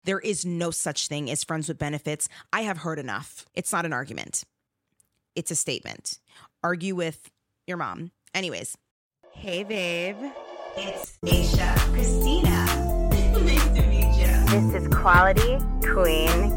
There is no such thing as friends with benefits. I have heard enough. It's not an argument. It's a statement. Argue with your mom. Anyways. Hey, babe. It's Aisha, Christina. Nice to meet you. This is Quality Queen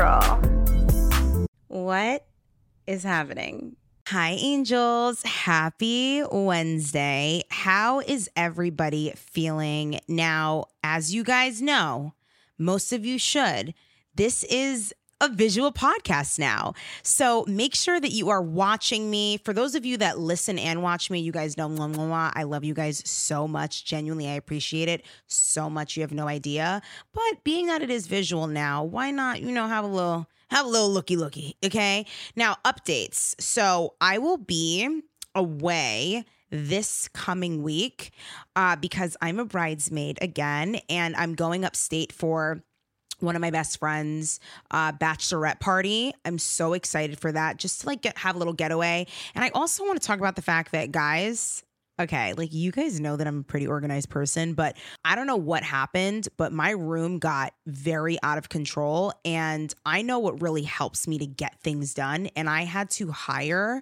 Control. What is happening? Hi, angels. Happy Wednesday. How is everybody feeling? Now, as you guys know, most of you should, this is a visual podcast now. So make sure that you are watching me. For those of you that listen and watch me, you guys know, I love you guys so much. Genuinely, I appreciate it so much. You have no idea. But being that it is visual now, why not, have a little looky, okay? Now, updates. So I will be away this coming week because I'm a bridesmaid again, and I'm going upstate for one of my best friends' bachelorette party. I'm so excited for that, just to have a little getaway. And I also want to talk about the fact that, guys, okay, you guys know that I'm a pretty organized person, but I don't know what happened, but my room got very out of control. And I know what really helps me to get things done. And I had to hire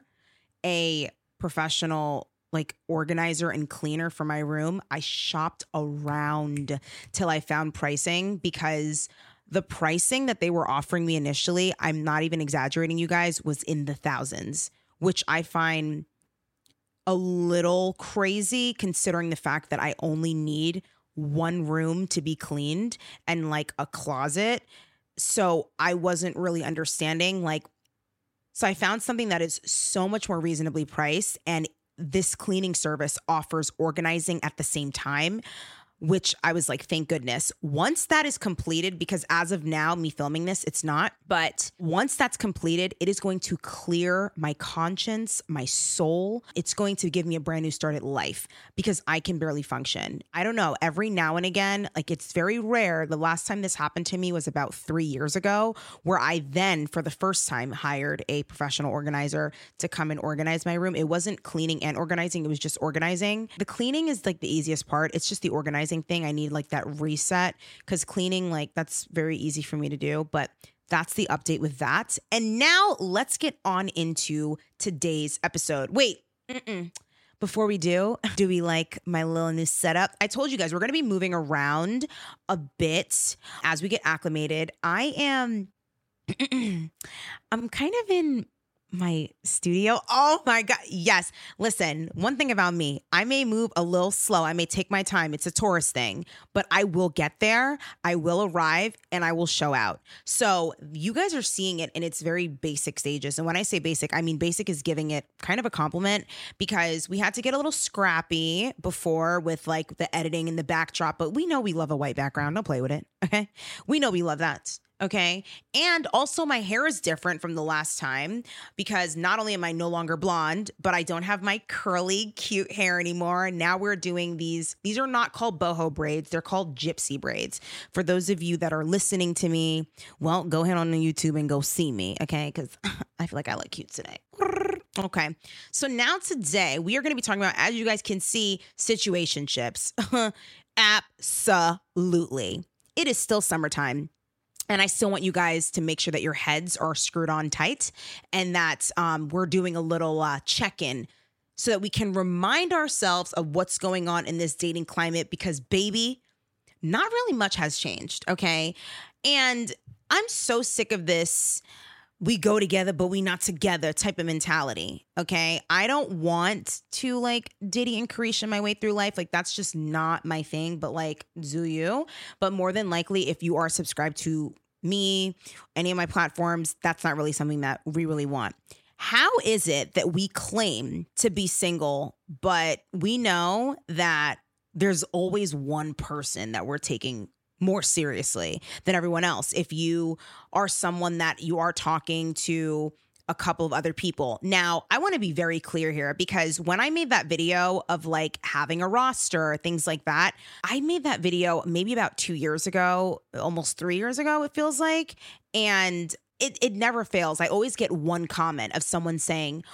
a professional organizer and cleaner for my room. I shopped around till I found pricing, because the pricing that they were offering me initially, I'm not even exaggerating, you guys, was in the thousands, which I find a little crazy considering the fact that I only need one room to be cleaned and a closet. So I wasn't really understanding so I found something that is so much more reasonably priced, and this cleaning service offers organizing at the same time, which I was thank goodness. Once that is completed, because as of now, me filming this, it's not, but once that's completed, it is going to clear my conscience, my soul. It's going to give me a brand new start at life, because I can barely function. I don't know, every now and again, it's very rare. The last time this happened to me was about 3 years ago, where I then, for the first time, hired a professional organizer to come and organize my room. It wasn't cleaning and organizing, it was just organizing. The cleaning is the easiest part. It's just the organizing thing. I need that reset, because cleaning, that's very easy for me to do, but that's the update with that. And now let's get on into today's episode. Wait, before we do we like my little new setup? I told you guys we're going to be moving around a bit as we get acclimated. I'm kind of in my studio. Oh my God. Yes. Listen, one thing about me, I may move a little slow. I may take my time. It's a tourist thing, but I will get there. I will arrive and I will show out. So you guys are seeing it in its very basic stages. And when I say basic, I mean basic is giving it kind of a compliment, because we had to get a little scrappy before with the editing and the backdrop, but we know we love a white background. Don't play with it. Okay. We know we love that. Okay. And also my hair is different from the last time, because not only am I no longer blonde, but I don't have my curly, cute hair anymore. Now we're doing these are not called boho braids. They're called gypsy braids. For those of you that are listening to me, well, go ahead on the YouTube and go see me. Okay. Because I feel like I look cute today. Okay. So now today we are going to be talking about, as you guys can see, situationships. Absolutely. It is still summertime. And I still want you guys to make sure that your heads are screwed on tight, and that we're doing a little check-in so that we can remind ourselves of what's going on in this dating climate, because, baby, not really much has changed, okay? And I'm so sick of this we go together, but we not together type of mentality, okay? I don't want to Diddy and Carisha my way through life. That's just not my thing, but do you? But more than likely, if you are subscribed to me, any of my platforms, that's not really something that we really want. How is it that we claim to be single, but we know that there's always one person that we're taking more seriously than everyone else? If you are someone that you are talking to a couple of other people. Now, I want to be very clear here, because when I made that video of having a roster, things like that, I made that video maybe about 2 years ago, almost 3 years ago, it feels like. And it never fails. I always get one comment of someone saying,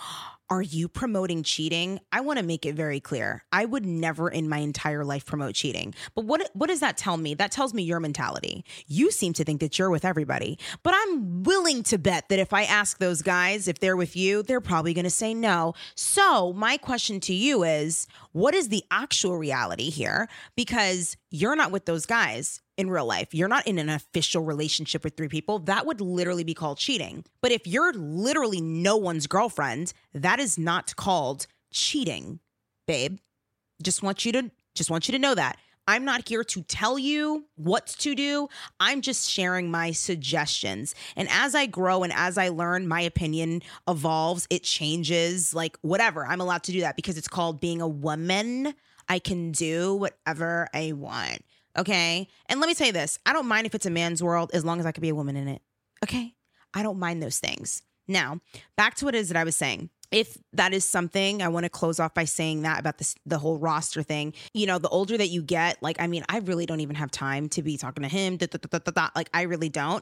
Are you promoting cheating? I want to make it very clear. I would never in my entire life promote cheating. But what does that tell me? That tells me your mentality. You seem to think that you're with everybody. But I'm willing to bet that if I ask those guys if they're with you, they're probably going to say no. So my question to you is, what is the actual reality here? Because you're not with those guys in real life. You're not in an official relationship with 3 people. That would literally be called cheating. But if you're literally no one's girlfriend, that is not called cheating, babe. Just want you to know that. I'm not here to tell you what to do. I'm just sharing my suggestions. And as I grow and as I learn, my opinion evolves, it changes, like whatever. I'm allowed to do that because it's called being a woman. I can do whatever I want. Okay. And let me tell you this. I don't mind if it's a man's world as long as I could be a woman in it. Okay. I don't mind those things. Now, back to what it is that I was saying. If that is something, I want to close off by saying that about the whole roster thing. You know, the older that you get, like, I mean, I really don't even have time to be talking to him. Like, I really don't.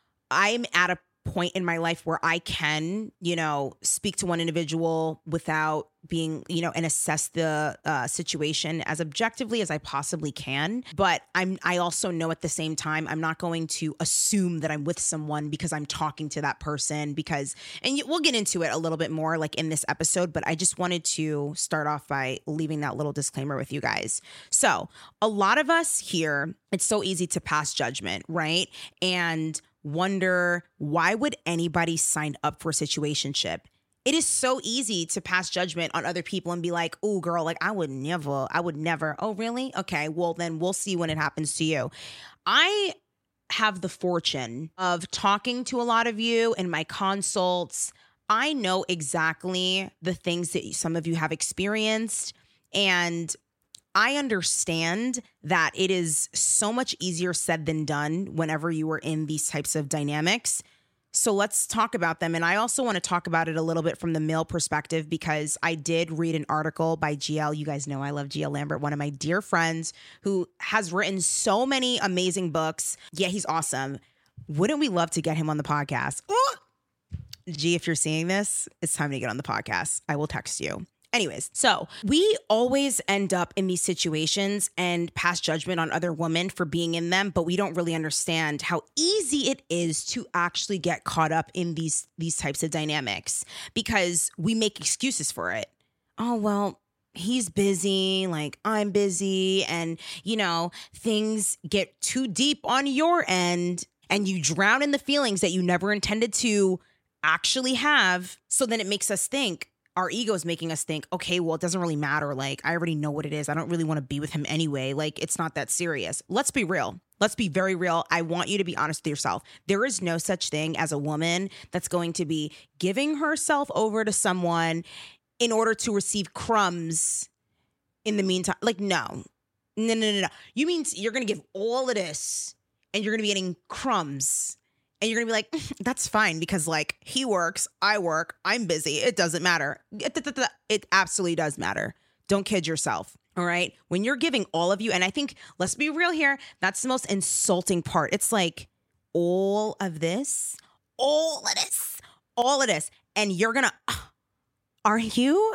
I'm at a point in my life where I can, you know, speak to one individual without being, you know, and assess the situation as objectively as I possibly can. But I also know at the same time, I'm not going to assume that I'm with someone because I'm talking to that person and we'll get into it a little bit more like in this episode, but I just wanted to start off by leaving that little disclaimer with you guys. So a lot of us here, it's so easy to pass judgment, right? And wonder, why would anybody sign up for a situationship? It is so easy to pass judgment on other people and be like, oh, girl, like I would never. Oh, really? Okay, well, then we'll see when it happens to you. I have the fortune of talking to a lot of you in my consults. I know exactly the things that some of you have experienced, and I understand that it is so much easier said than done whenever you are in these types of dynamics. So let's talk about them. And I also want to talk about it a little bit from the male perspective because I did read an article by GL. You guys know I love GL Lambert, one of my dear friends who has written so many amazing books. Yeah, he's awesome. Wouldn't we love to get him on the podcast? Ooh! G, if you're seeing this, it's time to get on the podcast. I will text you. Anyways, so we always end up in these situations and pass judgment on other women for being in them, but we don't really understand how easy it is to actually get caught up in these types of dynamics because we make excuses for it. Oh, well, he's busy, like I'm busy, and, you know, things get too deep on your end and you drown in the feelings that you never intended to actually have. So then it makes us think, our ego is making us think, okay, well, it doesn't really matter. Like, I already know what it is. I don't really want to be with him anyway. Like, it's not that serious. Let's be real. Let's be very real. I want you to be honest with yourself. There is no such thing as a woman that's going to be giving herself over to someone in order to receive crumbs in the meantime. Like, no. You mean you're going to give all of this and you're going to be getting crumbs. And you're going to be like, that's fine because like he works, I work, I'm busy. It doesn't matter. It absolutely does matter. Don't kid yourself. All right. When you're giving all of you, and I think, let's be real here, that's the most insulting part. It's like all of this. And you're going to, are you?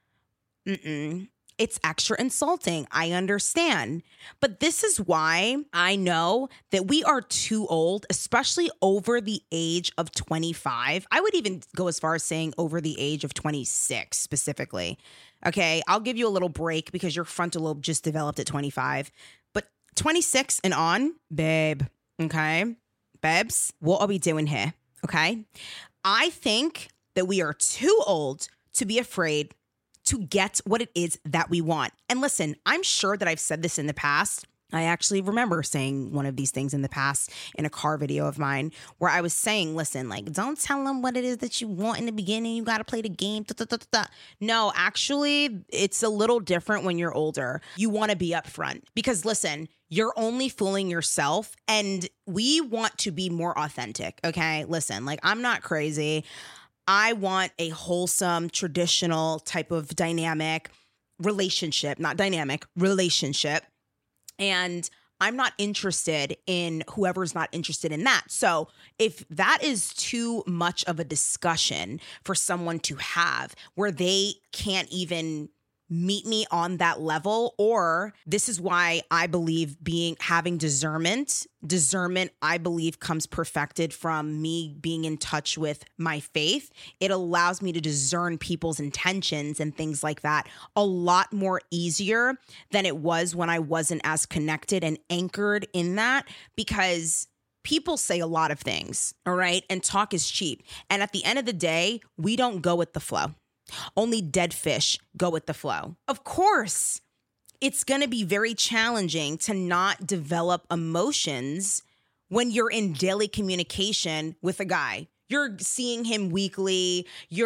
It's extra insulting. I understand. But this is why I know that we are too old, especially over the age of 25. I would even go as far as saying over the age of 26 specifically. Okay, I'll give you a little break because your frontal lobe just developed at 25. But 26 and on, babe, okay? Babes, what are we doing here? Okay? I think that we are too old to be afraid to get what it is that we want. And listen, I'm sure that I've said this in the past. I actually remember saying one of these things in the past in a car video of mine where I was saying, listen, like, don't tell them what it is that you want in the beginning. You got to play the game. No, actually, it's a little different when you're older. You want to be upfront because listen, you're only fooling yourself and we want to be more authentic. Okay. Listen, like I'm not crazy. I want a wholesome, traditional type of dynamic relationship, not dynamic, relationship. And I'm not interested in whoever's not interested in that. So if that is too much of a discussion for someone to have where they can't even meet me on that level, or this is why I believe having discernment, I believe comes perfected from me being in touch with my faith. It allows me to discern people's intentions and things like that a lot more easier than it was when I wasn't as connected and anchored in that, because people say a lot of things, all right? And talk is cheap. And at the end of the day, we don't go with the flow. Only dead fish go with the flow. Of course, it's going to be very challenging to not develop emotions when you're in daily communication with a guy. You're seeing him weekly.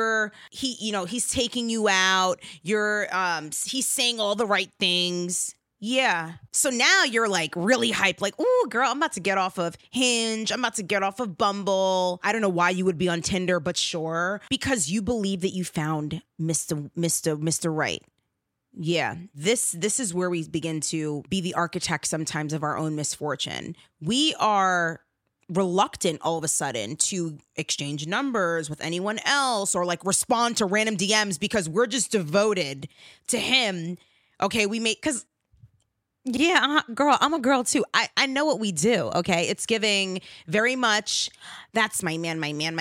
He's taking you out. He's saying all the right things. Yeah. So now you're like really hyped, like, ooh, girl, I'm about to get off of Hinge. I'm about to get off of Bumble. I don't know why you would be on Tinder, but sure. Because you believe that you found Mr. Right. Yeah. This is where we begin to be the architect sometimes of our own misfortune. We are reluctant all of a sudden to exchange numbers with anyone else or like respond to random DMs because we're just devoted to him. Okay, yeah, girl, I'm a girl too. I know what we do, okay? It's giving very much, that's my man.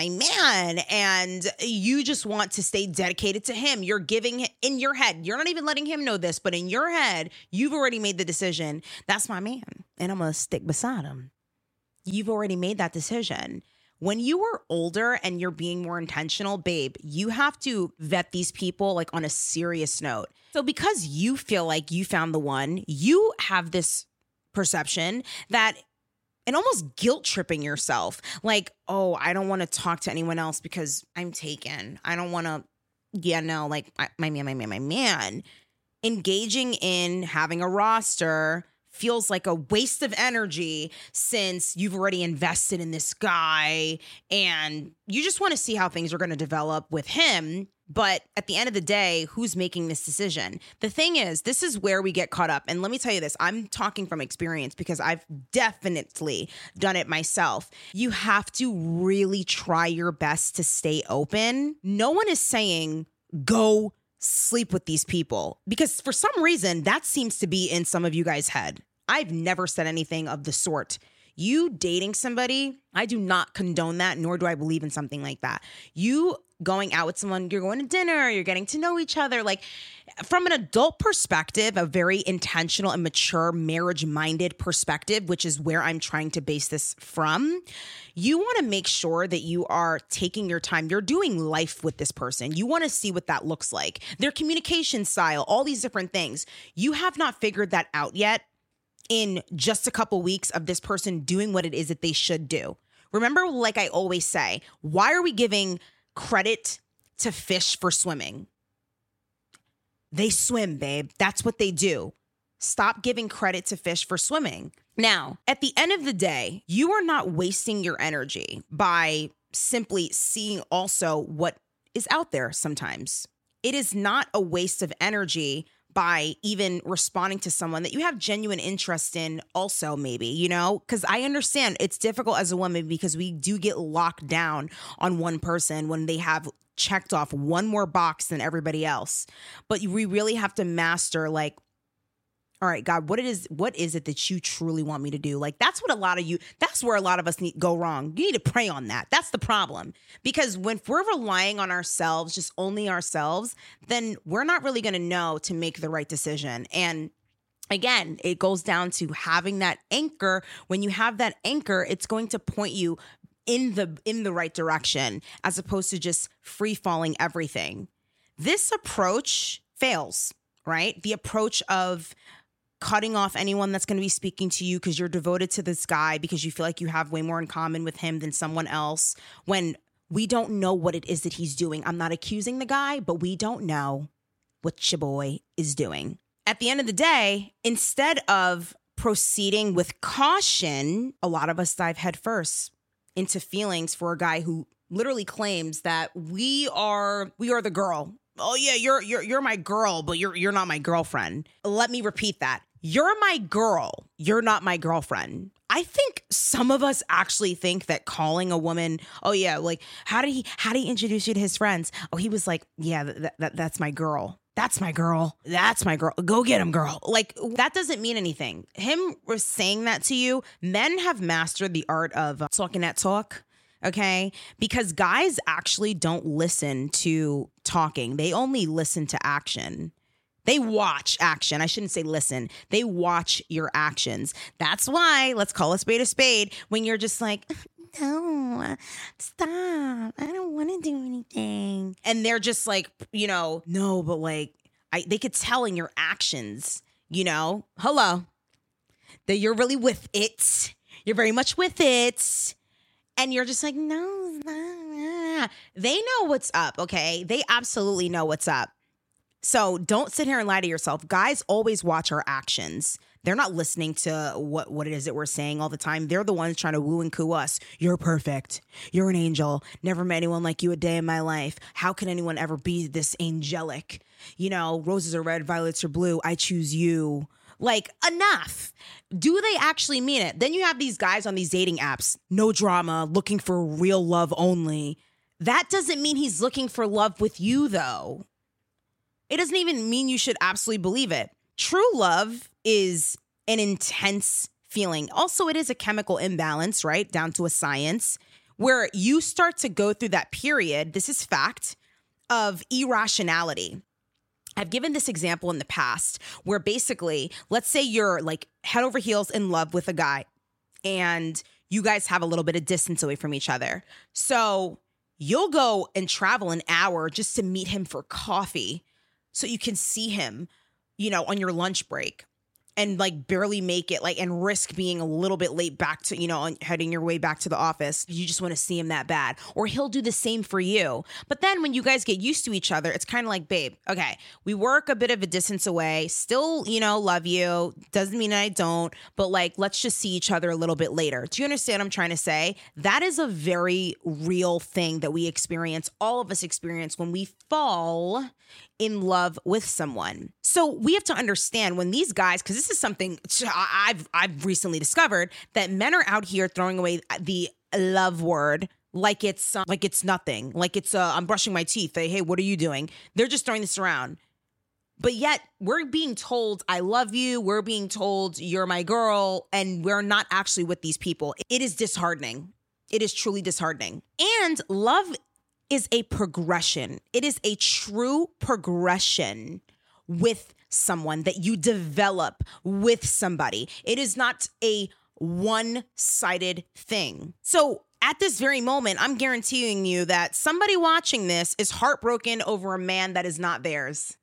And you just want to stay dedicated to him. You're giving in your head. You're not even letting him know this, but in your head, you've already made the decision. That's my man, and I'm going to stick beside him. You've already made that decision. When you are older and you're being more intentional, babe, you have to vet these people like on a serious note. So because you feel like you found the one, you have this perception that and almost guilt tripping yourself. Like, oh, I don't want to talk to anyone else because I'm taken. I don't want to, my man. Engaging in having a roster feels like a waste of energy since you've already invested in this guy and you just want to see how things are going to develop with him. But at the end of the day, who's making this decision? The thing is, this is where we get caught up. And let me tell you this, I'm talking from experience because I've definitely done it myself. You have to really try your best to stay open. No one is saying go sleep with these people because for some reason that seems to be in some of you guys' head. I've never said anything of the sort. You dating somebody, I do not condone that, nor do I believe in something like that. You going out with someone, you're going to dinner, you're getting to know each other. Like from an adult perspective, a very intentional and mature marriage-minded perspective, which is where I'm trying to base this from, you want to make sure that you are taking your time. You're doing life with this person. You want to see what that looks like, their communication style, all these different things. You have not figured that out yet in just a couple weeks of this person doing what it is that they should do. Remember, like I always say, why are we giving credit to fish for swimming? They swim, babe. That's what they do. Stop giving credit to fish for swimming. Now, at the end of the day, you are not wasting your energy by simply seeing also what is out there sometimes. It is not a waste of energy by even responding to someone that you have genuine interest in also maybe, because I understand it's difficult as a woman because we do get locked down on one person when they have checked off one more box than everybody else. But we really have to master like, all right, God, what is it that you truly want me to do? Like, that's where a lot of us go wrong. You need to pray on that. That's the problem. Because when we're relying on ourselves, just only ourselves, then we're not really going to know to make the right decision. And again, it goes down to having that anchor. When you have that anchor, it's going to point you in the right direction as opposed to just free falling everything. This approach fails, right? The approach of cutting off anyone that's going to be speaking to you because you're devoted to this guy because you feel like you have way more in common with him than someone else when we don't know what it is that he's doing. I'm not accusing the guy, but we don't know what your boy is doing. At the end of the day, instead of proceeding with caution, a lot of us dive headfirst into feelings for a guy who literally claims that we are the girl. Oh yeah, you're my girl, but you're not my girlfriend. Let me repeat that. you're my girl. You're not my girlfriend. I think some of us actually think that calling a woman, oh yeah, like how did he introduce you to his friends? Oh, he was like, yeah, that's my girl. That's my girl. That's my girl. Go get him, girl. Like, that doesn't mean anything. Him saying that to you, men have mastered the art of talking that talk, okay? Because guys actually don't listen to talking. They only listen to action. They watch action. I shouldn't say listen. They watch your actions. That's why, let's call a spade, when you're just like, no, stop. I don't want to do anything. And they're just like, no, but like, they could tell in your actions, hello, that you're really with it. You're very much with it. And you're just like, no, stop. They know what's up, okay? They absolutely know what's up. So don't sit here and lie to yourself. Guys always watch our actions. They're not listening to what it is that we're saying all the time. They're the ones trying to woo and coo us. You're perfect. You're an angel. Never met anyone like you a day in my life. How can anyone ever be this angelic? Roses are red, violets are blue. I choose you. Like, enough. Do they actually mean it? Then you have these guys on these dating apps. No drama, looking for real love only. That doesn't mean he's looking for love with you, though. It doesn't even mean you should absolutely believe it. True love is an intense feeling. Also, it is a chemical imbalance, right? Down to a science where you start to go through that period, this is fact, of irrationality. I've given this example in the past where basically, let's say you're like head over heels in love with a guy and you guys have a little bit of distance away from each other. So you'll go and travel an hour just to meet him for coffee so you can see him, on your lunch break and like barely make it, like, and risk being a little bit late back to, heading your way back to the office. You just want to see him that bad. Or he'll do the same for you. But then when you guys get used to each other, it's kind of like, babe, okay, we work a bit of a distance away, still, love you. Doesn't mean I don't, but like, let's just see each other a little bit later. Do you understand what I'm trying to say? That is a very real thing that we experience, all of us experience when we fall in love with someone. So we have to understand when these guys, because this is something I've recently discovered, that men are out here throwing away the love word like it's nothing, like it's I'm brushing my teeth. Hey, what are you doing? They're just throwing this around. But yet we're being told, I love you. We're being told you're my girl, and we're not actually with these people. It is disheartening. It is truly disheartening. And love is a progression. It is a true progression with someone that you develop with somebody. It is not a one-sided thing. So at this very moment, I'm guaranteeing you that somebody watching this is heartbroken over a man that is not theirs.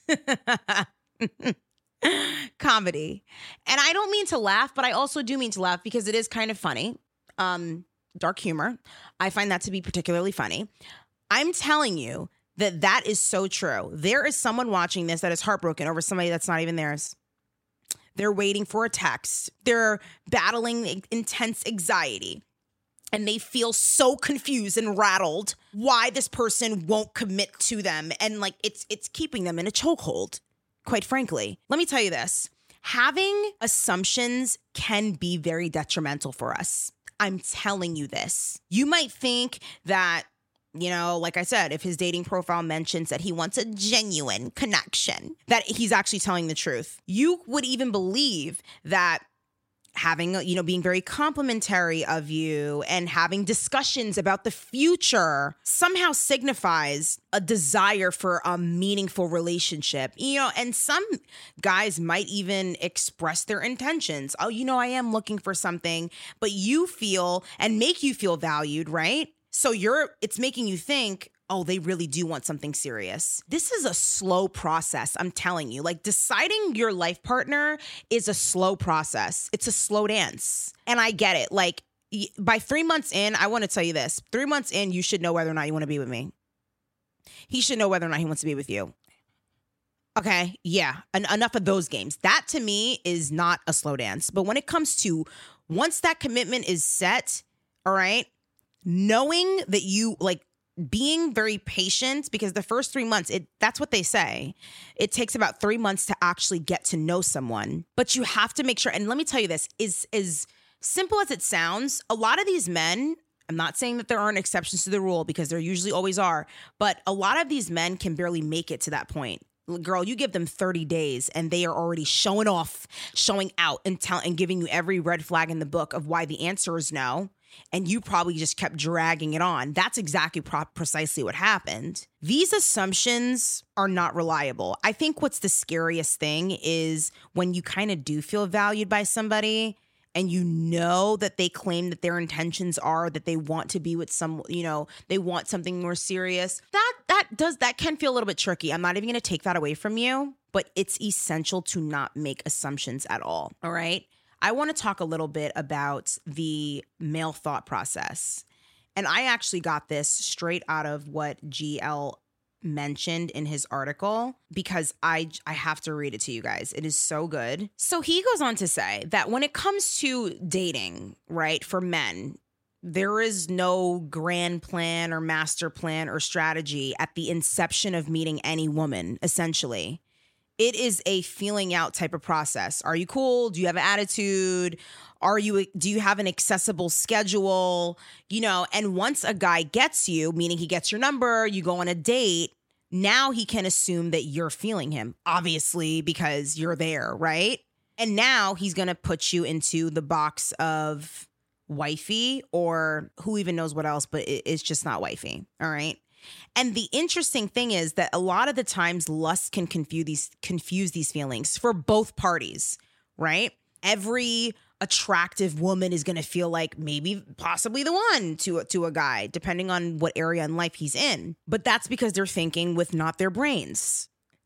Comedy. And I don't mean to laugh, but I also do mean to laugh because it is kind of funny. Dark humor. I find that to be particularly funny. I'm telling you that is so true. There is someone watching this that is heartbroken over somebody that's not even theirs. They're waiting for a text. They're battling intense anxiety. And they feel so confused and rattled why this person won't commit to them. And like it's keeping them in a chokehold, quite frankly. Let me tell you this. Having assumptions can be very detrimental for us. I'm telling you this. You might think that, like I said, if his dating profile mentions that he wants a genuine connection, that he's actually telling the truth. You would even believe that having, being very complimentary of you and having discussions about the future somehow signifies a desire for a meaningful relationship, and some guys might even express their intentions. Oh, I am looking for something, but you feel and make you feel valued, right? So it's making you think, oh, they really do want something serious. This is a slow process, I'm telling you. Like, deciding your life partner is a slow process. It's a slow dance. And I get it. Like, by 3 months in, I want to tell you this. 3 months in, you should know whether or not you want to be with me. He should know whether or not he wants to be with you. Okay, yeah, enough of those games. That, to me, is not a slow dance. But when it comes to once that commitment is set, all right, knowing that you, like, being very patient, because the first 3 months, that's what they say. It takes about 3 months to actually get to know someone. But you have to make sure, and let me tell you this, is as simple as it sounds, a lot of these men, I'm not saying that there aren't exceptions to the rule because there usually always are, but a lot of these men can barely make it to that point. Girl, you give them 30 days and they are already showing off, showing out, and giving you every red flag in the book of why the answer is no. And you probably just kept dragging it on. That's exactly precisely what happened. These assumptions are not reliable. I think what's the scariest thing is when you kind of do feel valued by somebody and you know that they claim that their intentions are that they want to be with some, they want something more serious. That can feel a little bit tricky. I'm not even going to take that away from you, but it's essential to not make assumptions at all. All right. I want to talk a little bit about the male thought process. And I actually got this straight out of what GL mentioned in his article because I have to read it to you guys. It is so good. So he goes on to say that when it comes to dating, right, for men, there is no grand plan or master plan or strategy at the inception of meeting any woman, essentially. It is a feeling out type of process. Are you cool? Do you have an attitude? Do you have an accessible schedule? And once a guy gets you, meaning he gets your number, you go on a date, now he can assume that you're feeling him, obviously, because you're there, right? And now he's going to put you into the box of wifey or who even knows what else, but it's just not wifey, all right? And the interesting thing is that a lot of the times lust can confuse these feelings for both parties, right? Every attractive woman is going to feel like maybe possibly the one to a guy, depending on what area in life he's in. But that's because they're thinking with not their brains.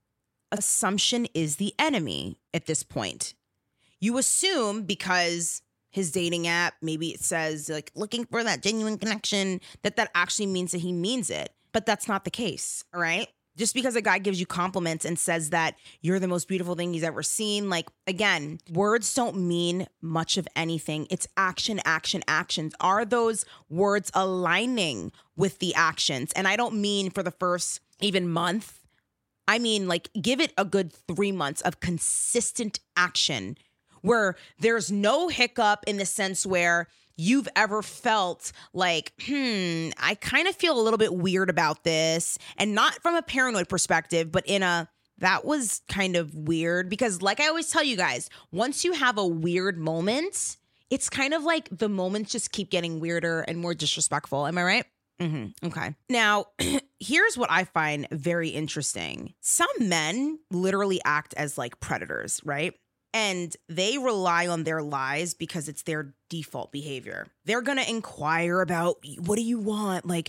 Assumption is the enemy at this point. You assume because his dating app, maybe it says like looking for that genuine connection, that actually means that he means it. But that's not the case, all right? Just because a guy gives you compliments and says that you're the most beautiful thing he's ever seen, like, again, words don't mean much of anything. It's action, action, actions. Are those words aligning with the actions? And I don't mean for the first even month. I mean, like, give it a good 3 months of consistent action where there's no hiccup in the sense where you've ever felt like, I kind of feel a little bit weird about this. And not from a paranoid perspective, but that was kind of weird. Because like I always tell you guys, once you have a weird moment, it's kind of like the moments just keep getting weirder and more disrespectful. Am I right? Mm-hmm. Okay. Now, here's what I find very interesting. Some men literally act as like predators, right? And they rely on their lies because it's their default behavior. They're going to inquire about, what do you want? Like,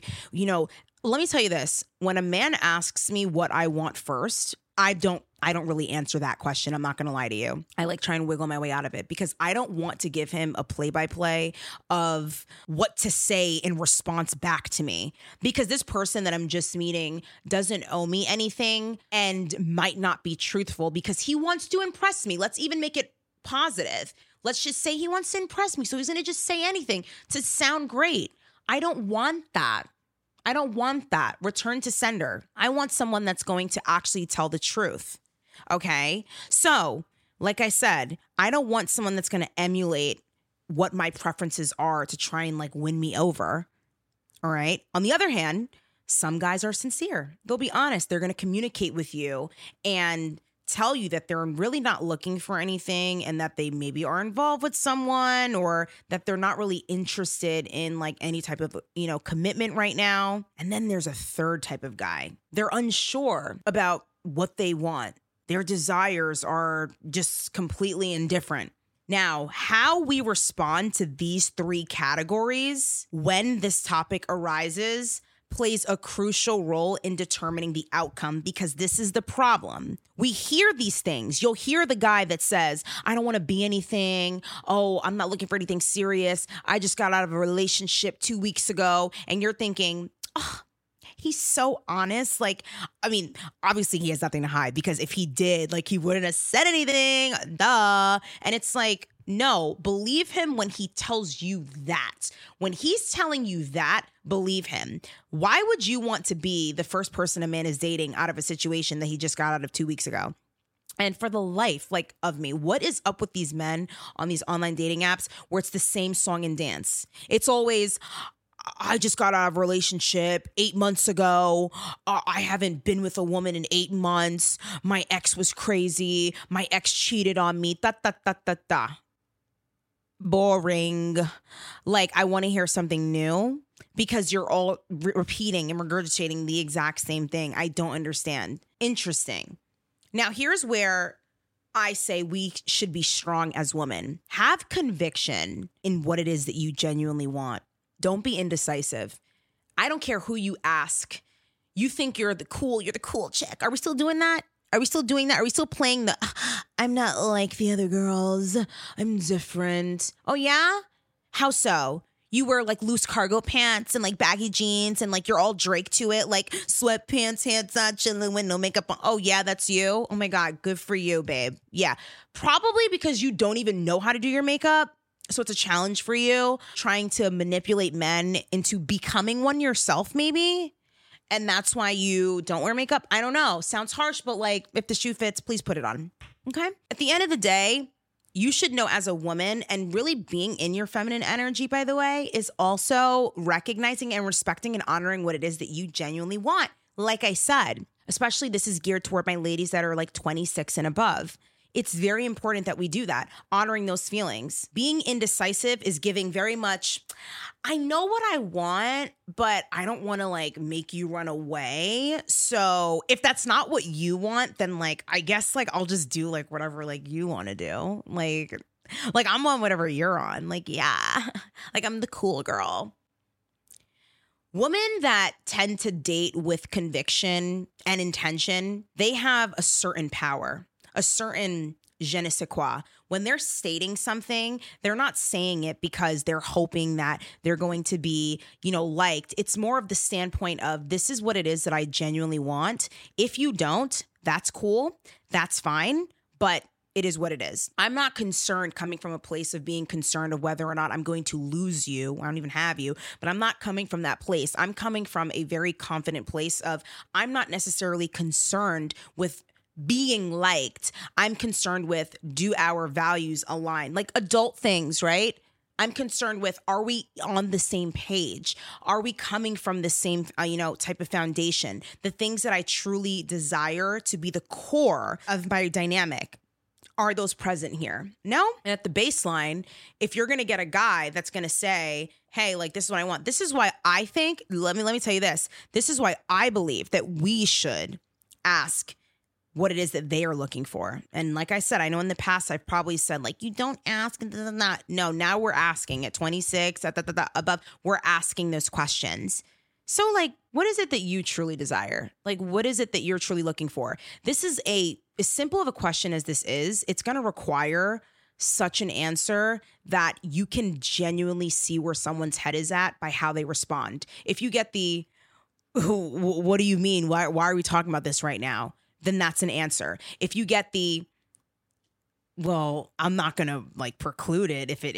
let me tell you this. When a man asks me what I want first, I don't really answer that question. I'm not going to lie to you. I like trying to wiggle my way out of it because I don't want to give him a play-by-play of what to say in response back to me, because this person that I'm just meeting doesn't owe me anything and might not be truthful because he wants to impress me. Let's even make it positive. Let's just say he wants to impress me. So he's going to just say anything to sound great. I don't want that. I don't want that. Return to sender. I want someone that's going to actually tell the truth. Okay? So, like I said, I don't want someone that's going to emulate what my preferences are to try and like win me over. All right? On the other hand, some guys are sincere. They'll be honest. They're going to communicate with you and tell you that they're really not looking for anything and that they maybe are involved with someone or that they're not really interested in like any type of, commitment right now. And then there's a third type of guy. They're unsure about what they want. Their desires are just completely indifferent. Now, how we respond to these three categories when this topic arises plays a crucial role in determining the outcome, because this is the problem. We hear these things. You'll hear the guy that says, I don't want to be anything. Oh, I'm not looking for anything serious. I just got out of a relationship 2 weeks ago. And you're thinking, oh, he's so honest. Like, I mean, obviously he has nothing to hide, because if he did, like, he wouldn't have said anything. Duh. And it's like, No, believe him when he tells you that. When he's telling you that, believe him. Why would you want to be the first person a man is dating out of a situation that he just got out of 2 weeks ago? And for the life of me, what is up with these men on these online dating apps where it's the same song and dance? It's always, I just got out of a relationship 8 months ago. I haven't been with a woman in 8 months. My ex was crazy. My ex cheated on me. Boring. I want to hear something new because you're all repeating and regurgitating the exact same thing. I don't understand. Interesting. Now, here's where I say we should be strong as women. Have conviction in what it is that you genuinely want. Don't be indecisive. I don't care who you ask. You think you're the cool chick. Are we still doing that? Are we still doing that? Are we still playing the, I'm not like the other girls. I'm different. Oh, yeah? How so? You wear loose cargo pants and baggy jeans and you're all Drake to it, sweatpants, hands on, chilling with no makeup on. Oh, yeah, that's you? Oh, my God. Good for you, babe. Yeah. Probably because you don't even know how to do your makeup. So it's a challenge for you trying to manipulate men into becoming one yourself, maybe. And that's why you don't wear makeup. I don't know. Sounds harsh, but if the shoe fits, please put it on. Okay. At the end of the day, you should know as a woman, and really being in your feminine energy, by the way, is also recognizing and respecting and honoring what it is that you genuinely want. Like I said, especially this is geared toward my ladies that are 26 and above. It's very important that we do that, honoring those feelings. Being indecisive is giving very much, I know what I want, but I don't want to make you run away. So if that's not what you want, then I guess I'll just do whatever you want to do. I'm on whatever you're on. Yeah, I'm the cool girl. Women that tend to date with conviction and intention, they have a certain power. A certain je ne sais quoi. When they're stating something, they're not saying it because they're hoping that they're going to be, liked. It's more of the standpoint of, this is what it is that I genuinely want. If you don't, that's cool. That's fine. But it is what it is. I'm not concerned coming from a place of being concerned of whether or not I'm going to lose you. I don't even have you, but I'm not coming from that place. I'm coming from a very confident place of, I'm not necessarily concerned with being liked. I'm concerned with, do our values align? Adult things, right? I'm concerned with, are we on the same page? Are we coming from the same, type of foundation? The things that I truly desire to be the core of my dynamic, are those present here? No? And at the baseline, if you're going to get a guy that's going to say, hey, this is what I want. This is why I think, let me tell you this. This is why I believe that we should ask what it is that they are looking for. And like I said, I know in the past I've probably said you don't ask and not. No, now we're asking at 26, above, we're asking those questions. So what is it that you truly desire? What is it that you're truly looking for? This is as simple of a question as this is. It's going to require such an answer that you can genuinely see where someone's head is at by how they respond. If you get the, what do you mean? Why are we talking about this right now? Then that's an answer. If you get the, well, I'm not gonna preclude it if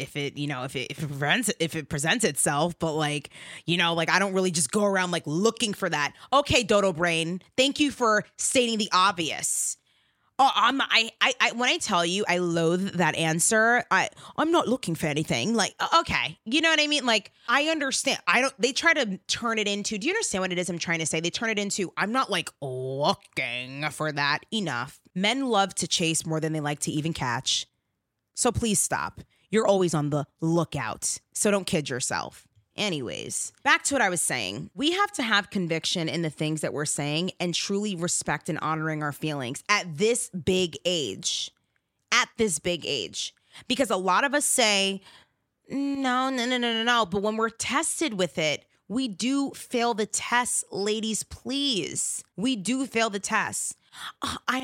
it presents itself, but I don't really just go around looking for that. Okay, Dodo Brain, thank you for stating the obvious. Oh, when I tell you I loathe that answer, I'm not looking for anything. Okay, you know what I mean? I understand. They try to turn it into, do you understand what it is I'm trying to say? They turn it into, I'm not looking for that. Enough. Men love to chase more than they like to even catch. So please stop. You're always on the lookout. So don't kid yourself. Anyways, back to what I was saying. We have to have conviction in the things that we're saying and truly respect and honoring our feelings at this big age. At this big age. Because a lot of us say, no. But when we're tested with it, we do fail the test, ladies, please. We do fail the test. I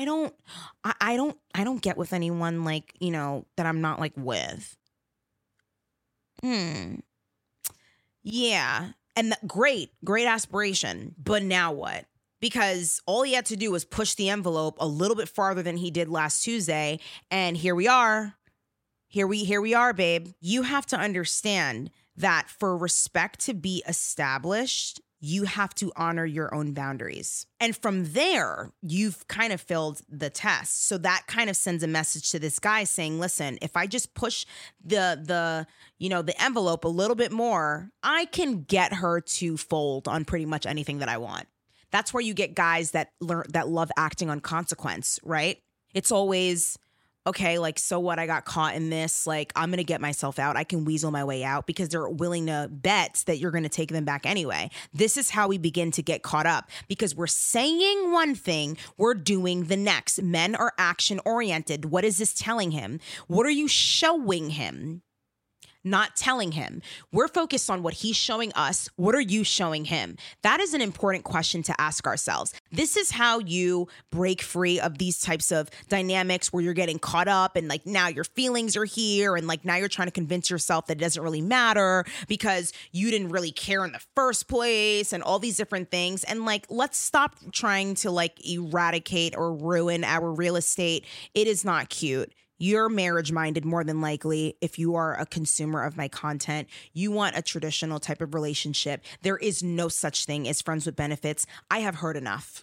don't get with anyone that I'm not with. Yeah. And great aspiration. But now what? Because all he had to do was push the envelope a little bit farther than he did last Tuesday. And here we are. Here we are, babe. You have to understand that for respect to be established, you have to honor your own boundaries. And from there, you've kind of failed the test. So that kind of sends a message to this guy saying, listen, if I just push the envelope a little bit more, I can get her to fold on pretty much anything that I want. That's where you get guys that love acting on consequence, right? It's always, okay, like, so what? I got caught in this. Like, I'm going to get myself out. I can weasel my way out, because they're willing to bet that you're going to take them back anyway. This is how we begin to get caught up, because we're saying one thing, we're doing the next. Men are action oriented. What is this telling him? What are you showing him? Not telling him. We're focused on what he's showing us. What are you showing him? That is an important question to ask ourselves. This is how you break free of these types of dynamics where you're getting caught up and like now your feelings are here and like now you're trying to convince yourself that it doesn't really matter because you didn't really care in the first place and all these different things. And like, let's stop trying to like eradicate or ruin our real estate. It is not cute. You're marriage minded more than likely. If you are a consumer of my content, you want a traditional type of relationship. There is no such thing as friends with benefits. I have heard enough.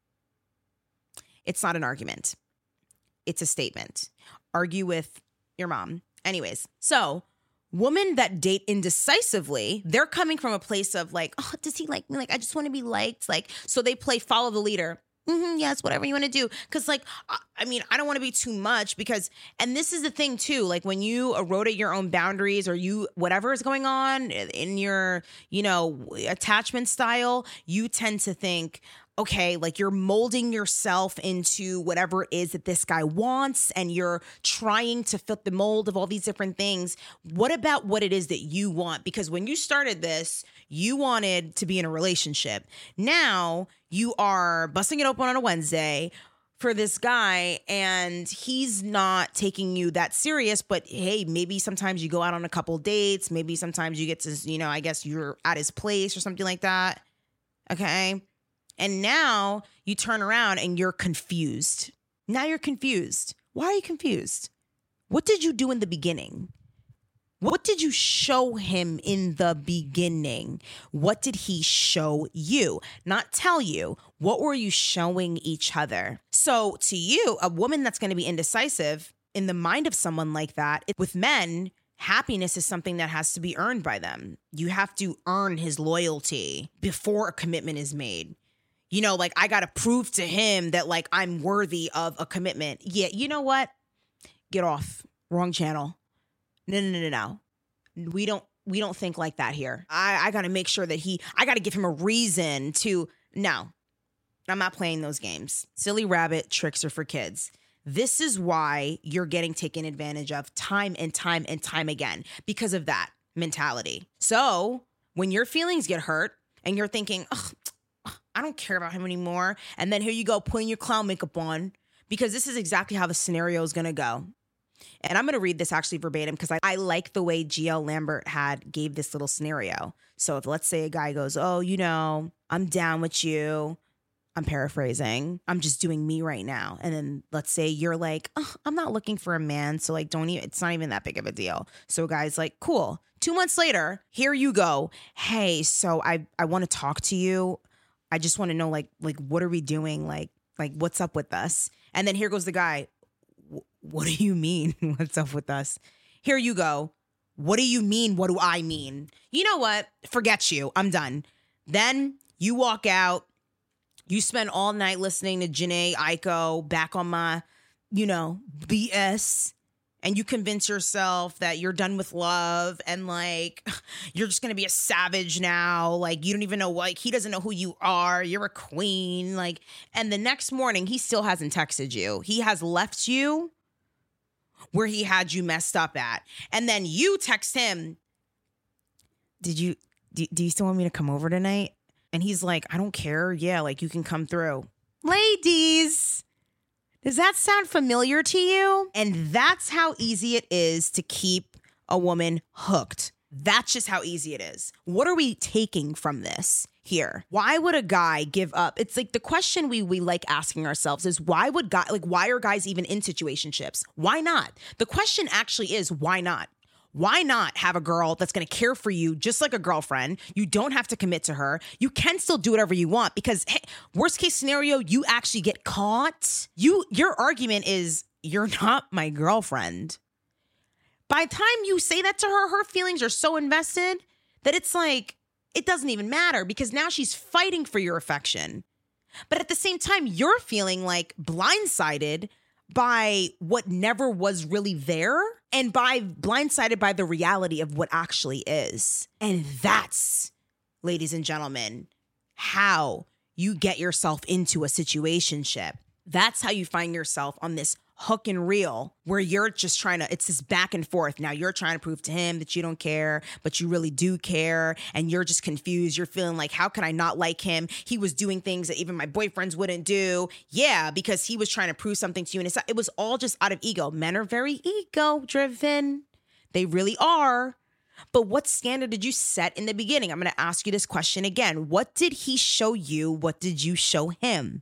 It's not an argument. It's a statement. Argue with your mom. Anyways, so women that date indecisively, they're coming from a place of like, oh, does he like me? Like, I just want to be liked. Like, so they play follow the leader. Yes, whatever you want to do. Because like, I mean, I don't want to be too much because, and this is the thing too, like when you eroded your own boundaries or you, whatever is going on in your, attachment style, you tend to think, okay, like you're molding yourself into whatever it is that this guy wants and you're trying to fit the mold of all these different things. What about what it is that you want? Because when you started this, you wanted to be in a relationship. Now you are busting it open on a Wednesday for this guy and he's not taking you that serious, but hey, maybe sometimes you go out on a couple dates. Maybe sometimes you get to, I guess you're at his place or something like that. Okay. And now you turn around and you're confused. Now you're confused. Why are you confused? What did you do in the beginning? What did you show him in the beginning? What did he show you? Not tell you. What were you showing each other? So to you, a woman that's going to be indecisive, in the mind of someone like that, with men, happiness is something that has to be earned by them. You have to earn his loyalty before a commitment is made. Like I got to prove to him that like I'm worthy of a commitment. Yeah, you know what? Get off. Wrong channel. No. We don't think like that here. I got to make sure that I got to give him a reason to, no, I'm not playing those games. Silly rabbit tricks are for kids. This is why you're getting taken advantage of time and time and time again because of that mentality. So when your feelings get hurt and you're thinking, ugh, I don't care about him anymore. And then here you go putting your clown makeup on because this is exactly how the scenario is going to go. And I'm going to read this actually verbatim because I like the way GL Lambert gave this little scenario. So if let's say a guy goes, oh, I'm down with you. I'm paraphrasing. I'm just doing me right now. And then let's say you're like, oh, I'm not looking for a man. So like, it's not even that big of a deal. So a guy's like, cool. 2 months later, here you go. Hey, so I want to talk to you. I just want to know, like, what are we doing? Like, what's up with us? And then here goes the guy. What do you mean? What's up with us? Here you go. What do you mean? What do I mean? You know what? Forget you. I'm done. Then you walk out. You spend all night listening to Jhené Aiko, Back on My, BS. And you convince yourself that you're done with love and like, you're just going to be a savage now. Like, you don't even know, like, he doesn't know who you are. You're a queen. Like, and the next morning, he still hasn't texted you. He has left you where he had you messed up at. And then you text him, do you still want me to come over tonight? And he's like, I don't care. Yeah, like you can come through. Ladies, does that sound familiar to you? And that's how easy it is to keep a woman hooked. That's just how easy it is. What are we taking from this? here. Why would a guy give up? It's like the question we like asking ourselves is why are guys even in situationships? Why not? The question actually is why not? Why not have a girl that's going to care for you just like a girlfriend? You don't have to commit to her. You can still do whatever you want because, hey, worst case scenario, you actually get caught. Your argument is you're not my girlfriend. By the time you say that to her, her feelings are so invested that it's like, it doesn't even matter because now she's fighting for your affection. But at the same time, you're feeling like blindsided by what never was really there and blindsided by the reality of what actually is. And that's, ladies and gentlemen, how you get yourself into a situationship. That's how you find yourself on this hook and reel where you're just it's this back and forth. Now you're trying to prove to him that you don't care, but you really do care. And you're just confused. You're feeling like, how can I not like him? He was doing things that even my boyfriends wouldn't do. Yeah, because he was trying to prove something to you. And it was all just out of ego. Men are very ego driven. They really are. But what standard did you set in the beginning? I'm going to ask you this question again. What did he show you? What did you show him?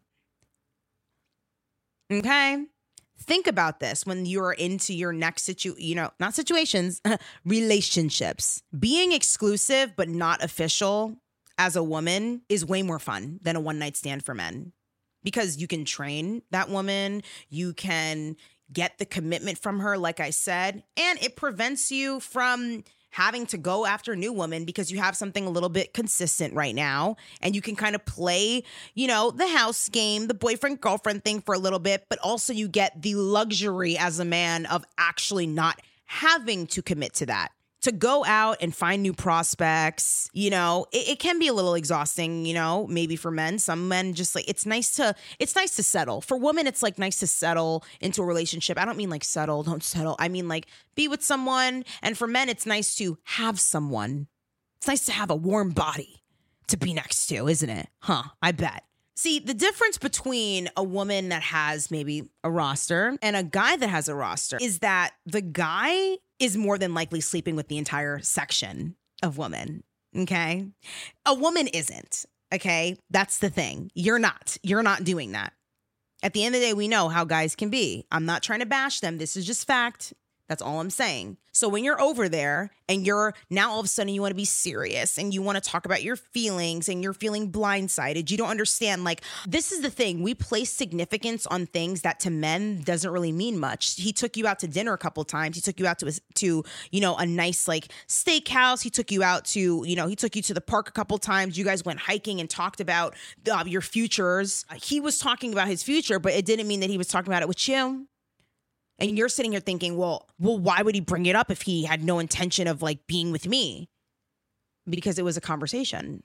Okay. Think about this when you're into your next not situations, relationships. Being exclusive but not official as a woman is way more fun than a one-night stand for men because you can train that woman. You can get the commitment from her, like I said, and it prevents you from having to go after a new woman because you have something a little bit consistent right now and you can kind of play, the house game, the boyfriend-girlfriend thing for a little bit, but also you get the luxury as a man of actually not having to commit to that. To go out and find new prospects, it can be a little exhausting, maybe for men. Some men just like, it's nice to settle. For women, it's like nice to settle into a relationship. I don't mean like don't settle. I mean like be with someone. And for men, it's nice to have someone. It's nice to have a warm body to be next to, isn't it? Huh, I bet. See, the difference between a woman that has maybe a roster and a guy that has a roster is that the guy is more than likely sleeping with the entire section of women, okay? A woman isn't, okay? That's the thing. You're not doing that. At the end of the day, we know how guys can be. I'm not trying to bash them. This is just fact. That's all I'm saying. So when you're over there and you're now all of a sudden you want to be serious and you want to talk about your feelings and you're feeling blindsided, you don't understand. Like, this is the thing. We place significance on things that to men doesn't really mean much. He took you out to dinner a couple times. He took you out to a nice like steakhouse. He took you out to, he took you to the park a couple times. You guys went hiking and talked about your futures. He was talking about his future, but it didn't mean that he was talking about it with you. And you're sitting here thinking, well, why would he bring it up if he had no intention of like being with me? Because it was a conversation.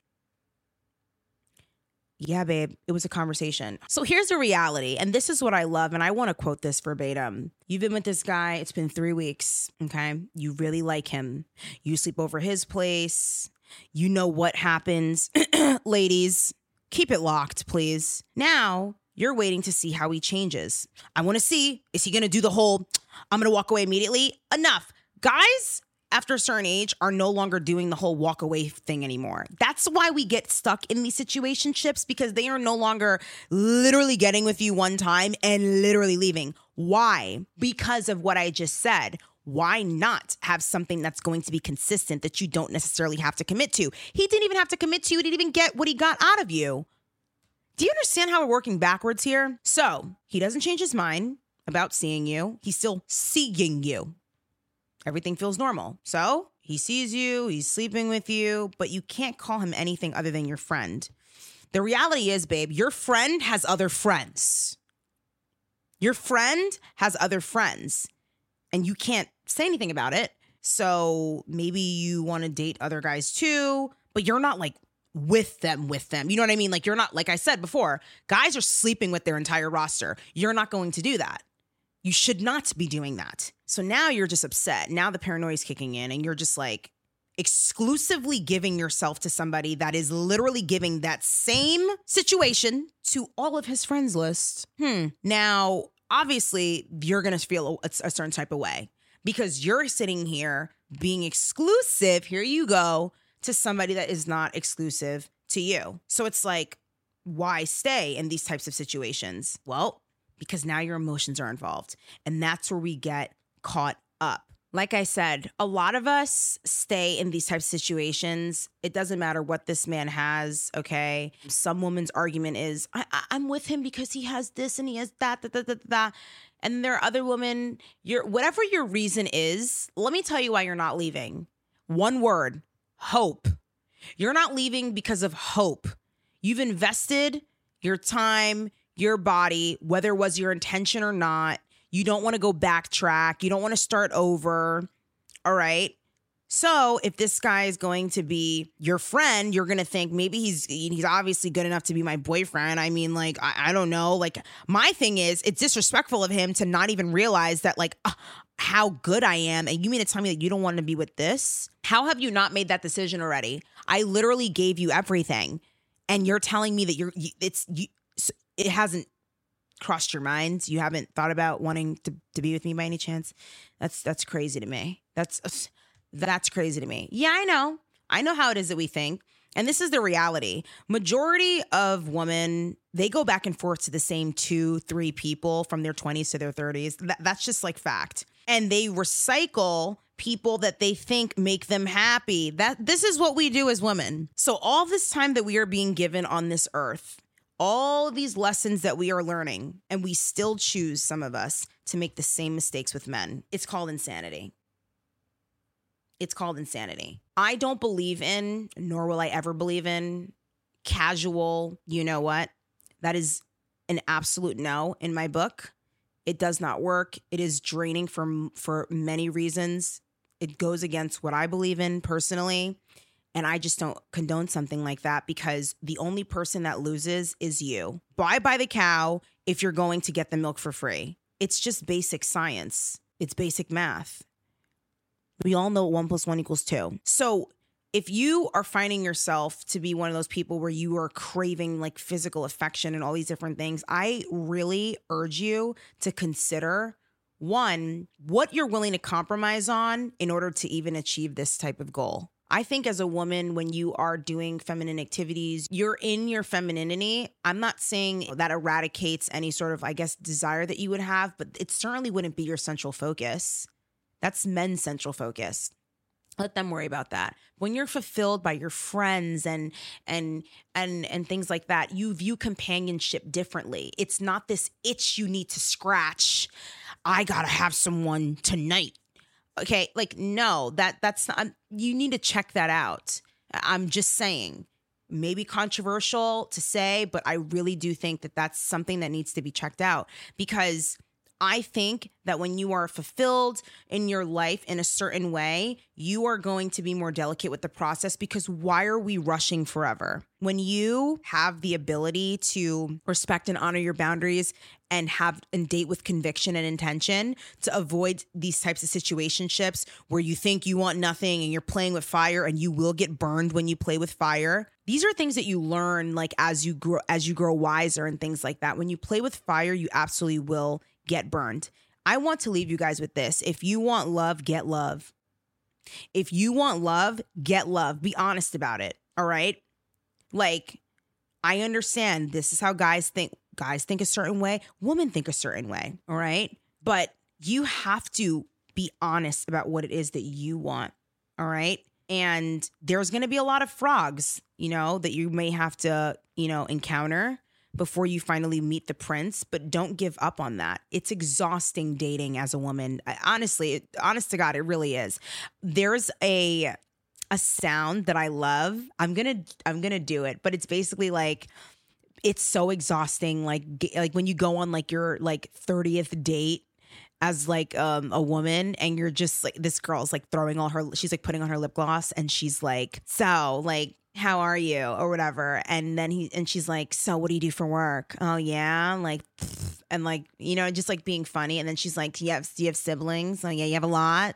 Yeah, babe, it was a conversation. So here's the reality. And this is what I love. And I want to quote this verbatim. You've been with this guy. It's been 3 weeks. Okay. You really like him. You sleep over his place. You know what happens. Ladies, keep it locked, please. Now, you're waiting to see how he changes. I want to see, is he going to do the whole, I'm going to walk away immediately? Enough. Guys, after a certain age, are no longer doing the whole walk away thing anymore. That's why we get stuck in these situationships, because they are no longer literally getting with you one time and literally leaving. Why? Because of what I just said. Why not have something that's going to be consistent that you don't necessarily have to commit to? He didn't even have to commit to you. He didn't even get what he got out of you. Do you understand how we're working backwards here? So he doesn't change his mind about seeing you. He's still seeing you. Everything feels normal. So he sees you, he's sleeping with you, but you can't call him anything other than your friend. The reality is, babe, your friend has other friends. Your friend has other friends, and you can't say anything about it. So maybe you want to date other guys too, but you're not like with them. You know what I mean? Like, you're not, like I said before, guys are sleeping with their entire roster. You're not going to do that. You should not be doing that. So now you're just upset. Now the paranoia is kicking in and you're just like exclusively giving yourself to somebody that is literally giving that same situation to all of his friends list. Now, obviously, you're going to feel a certain type of way because you're sitting here being exclusive. Here you go. To somebody that is not exclusive to to you. So it's like, why stay in these types of situations? Well, because now your emotions are involved. And that's where we get caught up. Like I said, a lot of us stay in these types of situations. It doesn't matter what this man has, okay? Some woman's argument is, I'm with him because he has this and he has that. And there are other women, whatever your reason is, let me tell you why you're not leaving. One word, hope. You're not leaving because of hope. You've invested your time, your body, whether it was your intention or not. You don't want to go backtrack. You don't want to start over. All right. So if this guy is going to be your friend, you're going to think maybe he's obviously good enough to be my boyfriend. I mean, like, I don't know. Like, my thing is, it's disrespectful of him to not even realize that, like, how good I am. And you mean to tell me that you don't want to be with this? How have you not made that decision already? I literally gave you everything. And you're telling me that it hasn't crossed your mind. You haven't thought about wanting to be with me by any chance. That's crazy to me. That's crazy to me. Yeah, I know how it is that we think. And this is the reality. Majority of women, they go back and forth to the same 2-3 people from their 20s to their 30s. That's just like fact. And they recycle people that they think make them happy. This is what we do as women. So all this time that we are being given on this earth, all these lessons that we are learning, and we still choose, some of us, to make the same mistakes with men. It's called insanity. It's called insanity. I don't believe in, nor will I ever believe in, casual, you know what? That is an absolute no in my book. It does not work. It is draining for many reasons. It goes against what I believe in personally. And I just don't condone something like that, because the only person that loses is you. Buy the cow if you're going to get the milk for free. It's just basic science. It's basic math. We all know 1 + 1 = 2. So if you are finding yourself to be one of those people where you are craving like physical affection and all these different things, I really urge you to consider, one, what you're willing to compromise on in order to even achieve this type of goal. I think as a woman, when you are doing feminine activities, you're in your femininity. I'm not saying that eradicates any sort of, I guess, desire that you would have, but it certainly wouldn't be your central focus. That's men's central focus. Let them worry about that. When you're fulfilled by your friends and things like that, you view companionship differently. It's not this itch you need to scratch. I gotta have someone tonight. Okay, like, no, that's not, you need to check that out. I'm just saying, maybe controversial to say, but I really do think that that's something that needs to be checked out, because I think that when you are fulfilled in your life in a certain way, you are going to be more delicate with the process, because why are we rushing forever? When you have the ability to respect and honor your boundaries and date with conviction and intention to avoid these types of situationships where you think you want nothing and you're playing with fire and you will get burned when you play with fire. These are things that you learn like as you grow wiser and things like that. When you play with fire, you absolutely will get burned. I want to leave you guys with this. If you want love, get love. If you want love, get love. Be honest about it. All right. Like, I understand this is how guys think. Guys think a certain way. Women think a certain way. All right. But you have to be honest about what it is that you want. All right. And there's going to be a lot of frogs, that you may have to, encounter before you finally meet the prince, but don't give up on that. It's exhausting dating as a woman. Honest to God, it really is. There's a sound that I love. I'm going to do it, but it's basically like, it's so exhausting. Like when you go on like your like 30th date as like a woman, and you're just like, this girl's like she's like putting on her lip gloss, and she's like, so like, how are you, or whatever. And then she's like, so what do you do for work? Oh yeah. Like, and like, just like being funny. And then she's like, do you have siblings? Oh yeah. You have a lot.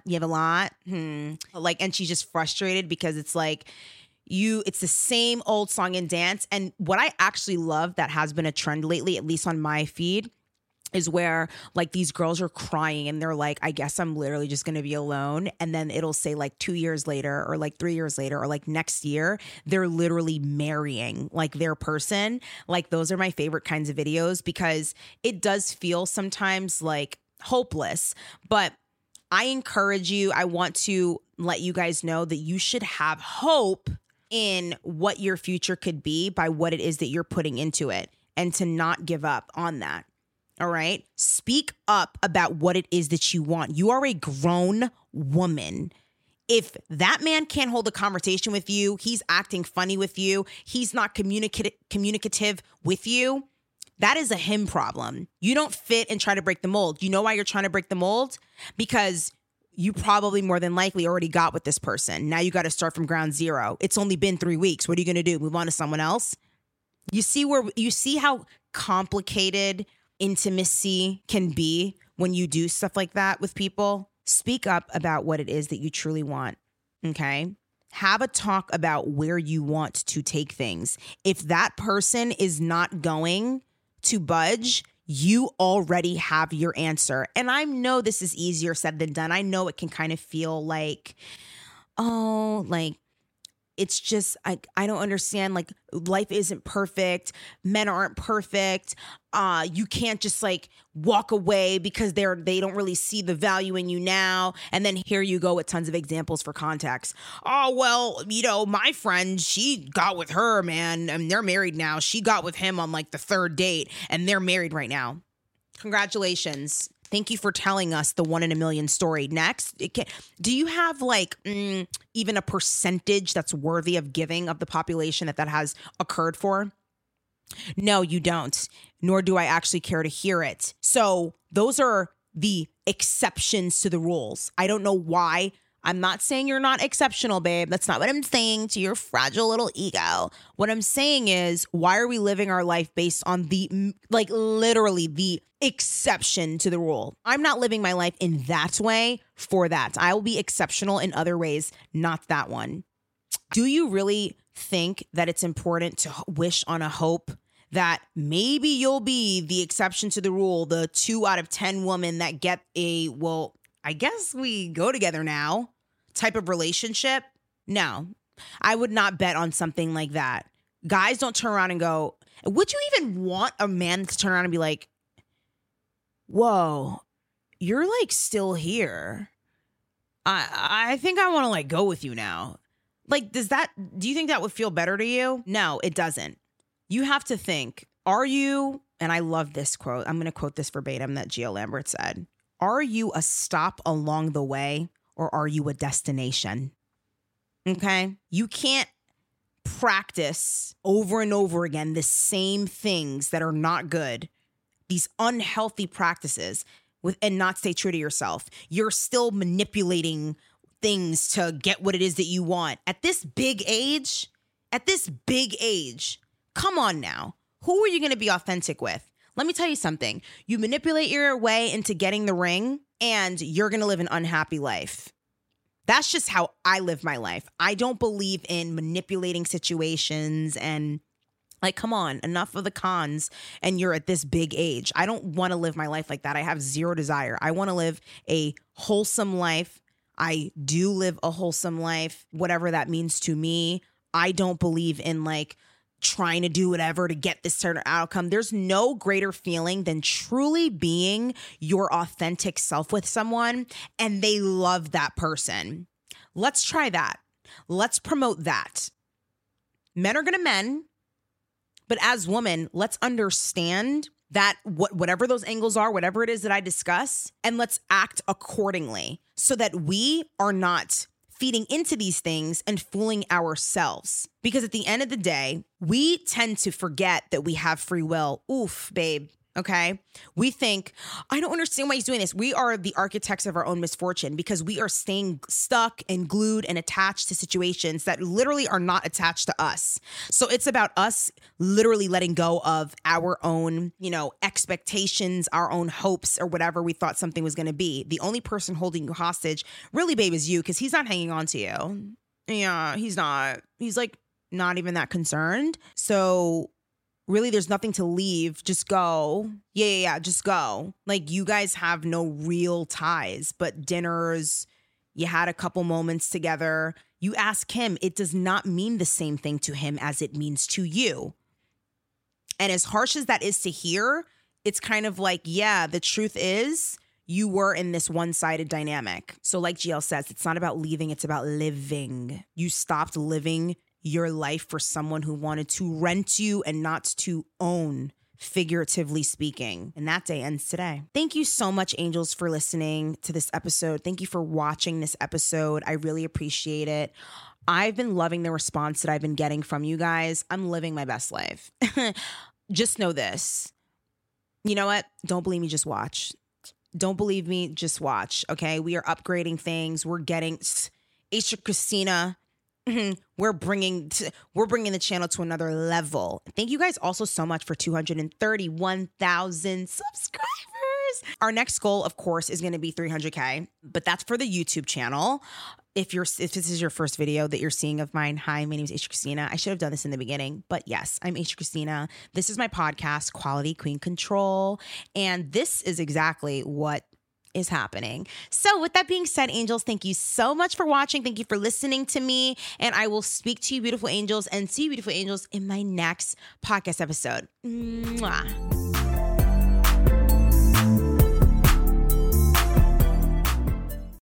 Like, and she's just frustrated because it's like, it's the same old song and dance. And what I actually love that has been a trend lately, at least on my feed, is where like these girls are crying and they're like, I guess I'm literally just going to be alone. And then it'll say like 2 years later or like 3 years later or like next year, they're literally marrying like their person. Like those are my favorite kinds of videos because it does feel sometimes like hopeless, but I encourage you. I want to let you guys know that you should have hope in what your future could be by what it is that you're putting into it and to not give up on that. All right. Speak up about what it is that you want. You are a grown woman. If that man can't hold a conversation with you, he's acting funny with you, he's not communicative with you, that is a him problem. You don't fit and try to break the mold. You know why you're trying to break the mold? Because you probably more than likely already got with this person. Now you got to start from ground zero. It's only been 3 weeks. What are you going to do? Move on to someone else? You see how complicated intimacy can be when you do stuff like that with people? Speak up about what it is that you truly want, okay? Have a talk about where you want to take things. If that person is not going to budge, you already have your answer. And I know this is easier said than done. I know it can kind of feel like, oh, like, it's just, I don't understand. Like, life isn't perfect. Men aren't perfect. You can't just like walk away because they don't really see the value in you now. And then here you go with tons of examples for context. Oh, well, you know, my friend, she got with her man and they're married now. She got with him on like the 3rd date and they're married right now. Congratulations. Thank you for telling us the 1 in a million story. Next, do you have like even a percentage that's worthy of giving of the population that has occurred for? No, you don't. Nor do I actually care to hear it. So those are the exceptions to the rules. I don't know why. I'm not saying you're not exceptional, babe. That's not what I'm saying to your fragile little ego. What I'm saying is, why are we living our life based on the, like literally the exception to the rule? I'm not living my life in that way for that. I will be exceptional in other ways, not that one. Do you really think that it's important to wish on a hope that maybe you'll be the exception to the rule, the 2 out of 10 women that get a, well, I guess we go together now type of relationship? No, I would not bet on something like that. Guys don't turn around and go, would you even want a man to turn around and be like, whoa, you're like still here. I think I want to like go with you now. Like, do you think that would feel better to you? No, it doesn't. You have to think, are you, and I love this quote, I'm going to quote this verbatim that Gio Lambert said, are you a stop along the way or are you a destination? Okay? You can't practice over and over again the same things that are not good, these unhealthy practices, and not stay true to yourself. You're still manipulating things to get what it is that you want. At this big age, come on now. Who are you going to be authentic with? Let me tell you something. You manipulate your way into getting the ring and you're going to live an unhappy life. That's just how I live my life. I don't believe in manipulating situations and like, come on, enough of the cons and you're at this big age. I don't want to live my life like that. I have zero desire. I want to live a wholesome life. I do live a wholesome life, whatever that means to me. I don't believe in like trying to do whatever to get this certain outcome. There's no greater feeling than truly being your authentic self with someone and they love that person. Let's try that. Let's promote that. Men are going to men, but as women, let's understand that whatever those angles are, whatever it is that I discuss, and let's act accordingly so that we are not feeding into these things and fooling ourselves. Because at the end of the day, we tend to forget that we have free will. Oof, babe. Okay. We think, I don't understand why he's doing this. We are the architects of our own misfortune because we are staying stuck and glued and attached to situations that literally are not attached to us. So it's about us literally letting go of our own, expectations, our own hopes, or whatever we thought something was going to be. The only person holding you hostage, really, babe, is you, because he's not hanging on to you. Yeah, he's not. He's like not even that concerned. So Really, there's nothing to leave. Just go. Yeah, just go. Like, you guys have no real ties, but dinners, you had a couple moments together. You ask him, it does not mean the same thing to him as it means to you. And as harsh as that is to hear, it's kind of like, yeah, the truth is you were in this one-sided dynamic. So like GL says, it's not about leaving, it's about living. You stopped living your life for someone who wanted to rent you and not to own, figuratively speaking. And that day ends today. Thank you so much, angels, for listening to this episode. Thank you for watching this episode. I really appreciate it. I've been loving the response that I've been getting from you guys. I'm living my best life. Just know this. You know what? Don't believe me, just watch. Don't believe me, just watch. Okay? We are upgrading things. We're getting Aisha Christina. We're bringing the channel to another level. Thank you guys also so much for 231,000 subscribers. Our next goal, of course, is going to be 300K, but that's for the YouTube channel. If this is your first video that you're seeing of mine, hi, my name is Aisha Christina. I should have done this in the beginning, but yes, I'm Aisha Christina. This is my podcast, Quality Queen Control, and this is exactly what is happening. So with that being said, angels, thank you so much for watching. Thank you for listening to me, and I will speak to you, beautiful angels, and see you, beautiful angels, in my next podcast episode. Mwah.